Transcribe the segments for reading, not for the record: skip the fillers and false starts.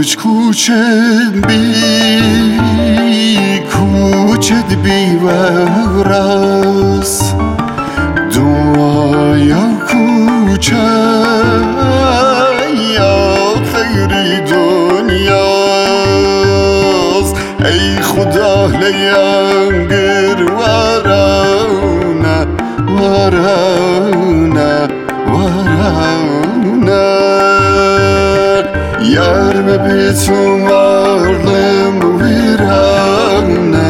کوچت بی وراس دنیا کوچه یا خیری دنیاست ای خدا لینگر ورانه ورانه ورانه yarım bitum varlım virane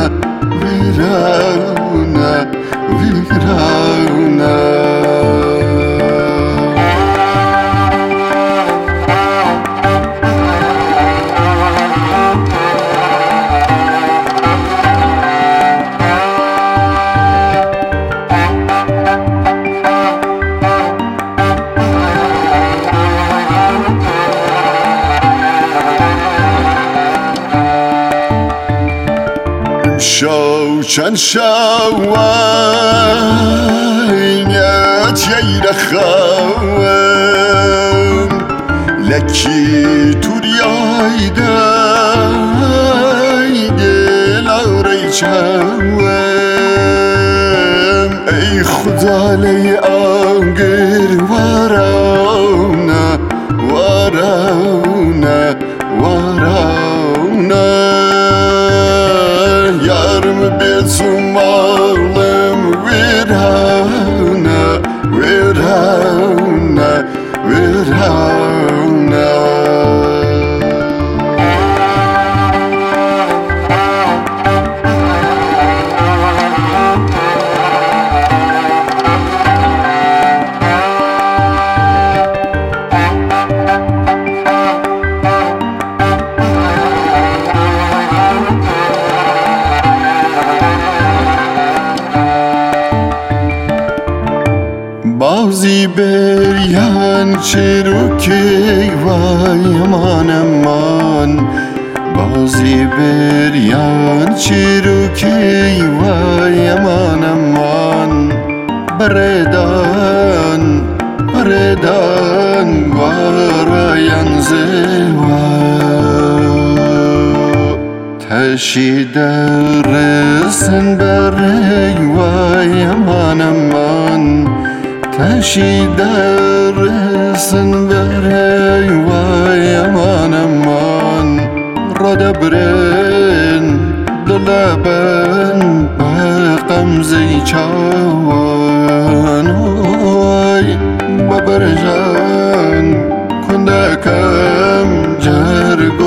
virane virane چند شوانیت ییرخوان لکی توریای دل آوری چوان ای خدا لی آنگر ورانه ورانه ورانه yarım bitum ağlım virane virane virane Bazı beryan çiruki vay aman aman Bazı beryan çiruki vay aman aman Beredan beredan varayan zeva Teşi dersin berey vay aman aman Teşi dersin berey vay aman aman Radebrin dolaben beqam zeyçavan Oy babarjan kundakam jargo